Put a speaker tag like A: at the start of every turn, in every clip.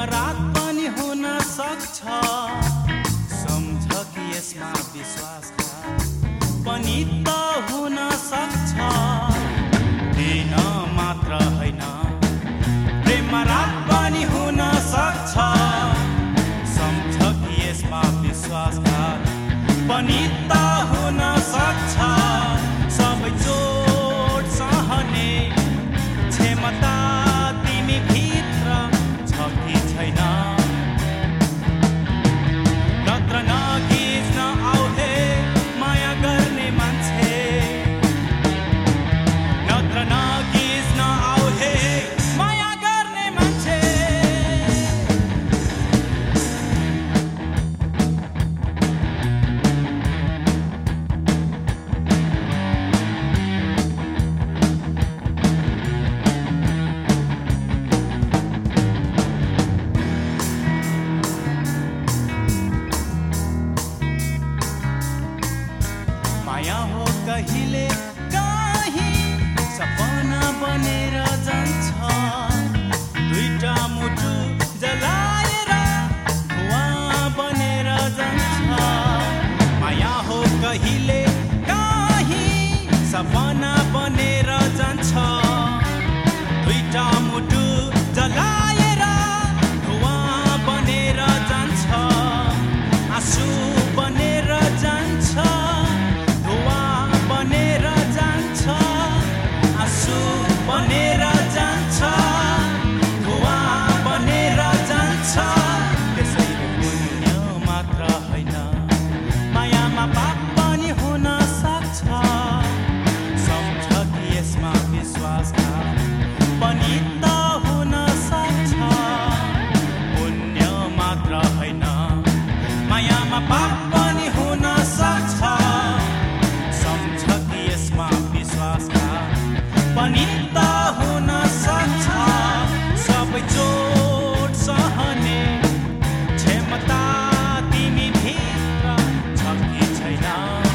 A: रात पनि हुन सक्छ सम्झ कि यसमा विश्वासघात पनि त हुन सक्छ दिन मात्र होइन प्रेममा रात पनि हुन सक्छ सम्झ कि यसमा विश्वासघात पनि त हुन सक्छ सबै चोट सहने क्षमता तिमी भित्र छ कि छैन नत्र नगिज्न आऊ हे माया गर्ने मान्छे नत्र नगिज्न आऊ हे माया गर्ने मान्छे माया हो कहिले कहीँ सपना बनेर जान्छ दुईटा मुटु जलाएर धुवाँ बनेर जान्छ माया हो कहिले कहीँ सपना बनेर जान्छ दुईटा मुटु जलाएर धुवाँ बनेर जान्छ आँसु बनेर जान्छ बनेर जान्छ आँसु बनेर जान्छ धुवाँ बनेर जान्छ त्यसैले पुण्य मात्र होइन मायामा पाप पनि हुन सक्छ सम्झ कि यसमा विश्वासघात पनि त हुन सक्छ पुण्य मात्र होइन मायामा पाप पनि हुन सक्छ पनि त हुन सक्छ सबै चोट सहने क्षमता तिमी भित्र छ कि छैन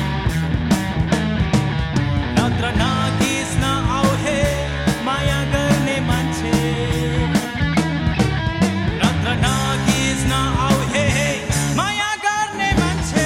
A: नत्र नगिज्न आऊ हे माया गर्ने मान्छे नत्र नगिज्न आऊ हे माया गर्ने मान्छे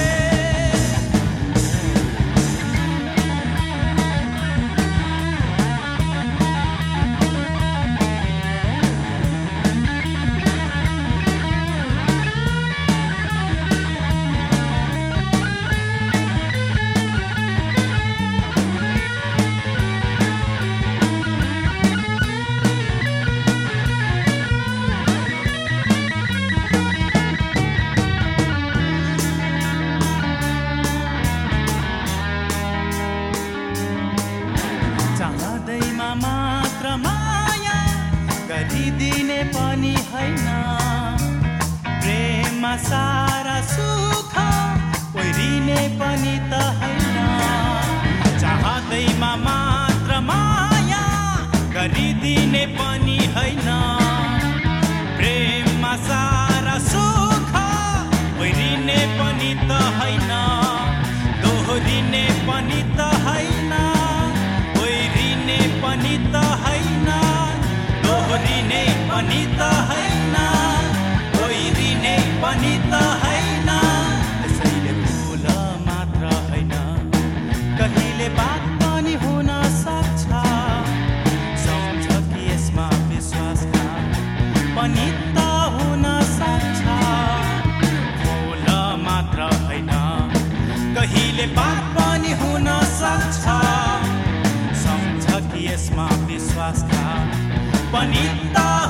A: चाहदैमा मात्र माया गरिदिने पनि होइन प्रेममा सारा सुख ओइरिने पनि त होइन चाहदैमा मात्र माया गरिदिने पनि होइन प्रेममा सारा सुख ओइरिने पनि त होइन दोहोरिने पनि त होइन पनि त होइन दोहोरिने पनि त होइन ओइरिने पनि त होइन त्यसैले फुल मात्र होइन कहिले बात पनि हुन सक्छ सम्झ कि यसमा विश्वासघात पनि त हुन सक्छ फुल मात्र होइन कहिले बात पनि हुन सक्छ यसमा विश्वासघात पनि त